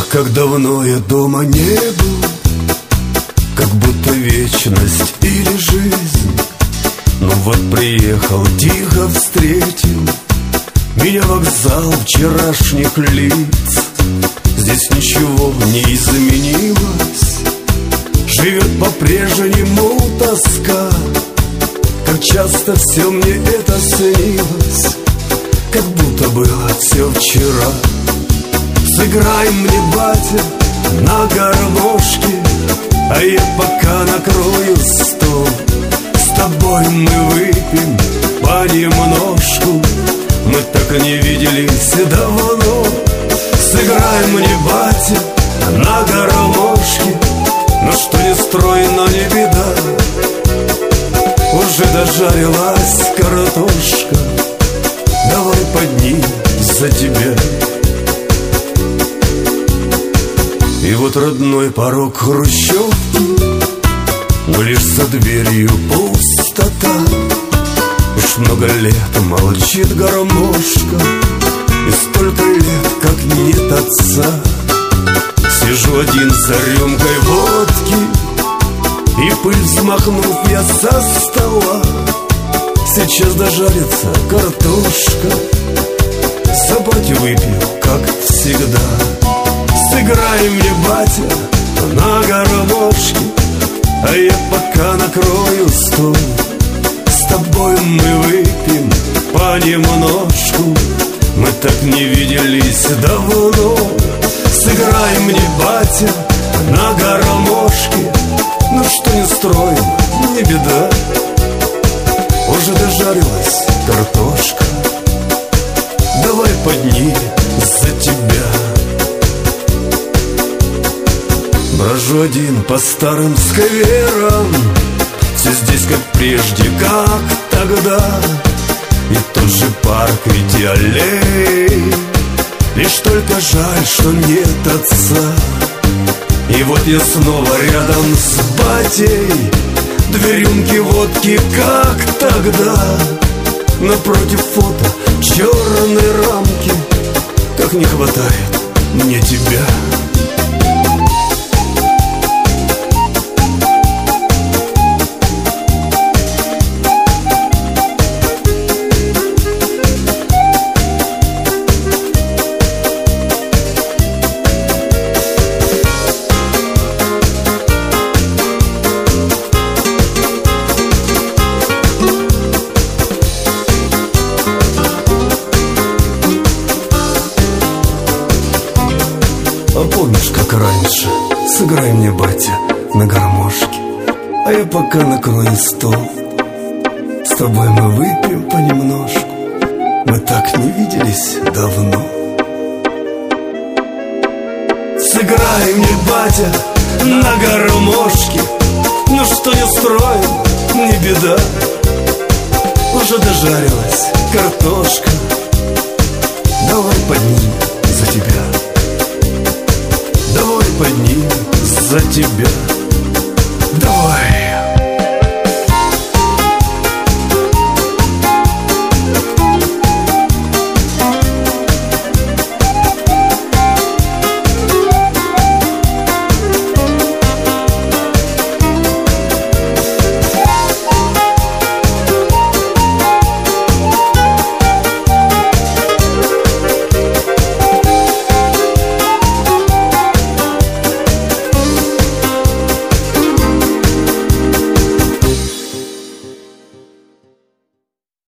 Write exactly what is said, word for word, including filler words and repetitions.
Как давно я дома не был, как будто вечность или жизнь. Ну вот приехал, тихо встретил меня вокзал вчерашних лиц. Здесь ничего не изменилось, живет по-прежнему тоска. Как часто все мне это снилось, как будто было все вчера. Сыграй мне, батя, на гармошке, а я пока накрою стол. С тобой мы выпьем понемножку, мы так не виделись давно. Сыграй мне, батя, на гармошке, но что не строй, но не беда. Уже дожарилась картошка, давай поднимем за тебя. И вот родной порог хрущевки, но лишь за дверью пустота. Уж много лет молчит гармошка, и столько лет, как нет отца. Сижу один за рюмкой водки, и пыль взмахнув я со стола. Сейчас дожарится картошка, за батю выпью, как всегда. Сыграй мне, батя, на гармошке, а я пока накрою стол. С тобой мы выпьем понемножку, мы так не виделись давно. Сыграй мне, батя, на гармошке, ну что не строим, не беда. Уже дожарилась картошка, давай поднимем за тебя. Брожу один по старым скверам, все здесь как прежде, как тогда. И тот же парк, ведь и аллей, лишь только жаль, что нет отца. И вот я снова рядом с батей, две рюмки водки, как тогда. Напротив фото черной рамки, как не хватает мне тебя. А помнишь, как раньше? Сыграй мне, батя, на гармошке, а я пока накрою стол. С тобой мы выпьем понемножку, мы так не виделись давно. Сыграй мне, батя, на гармошке, ну что не строим, не беда. Уже дожарилась картошка, давай поднимем за тебя. Давай поднимем за тебя.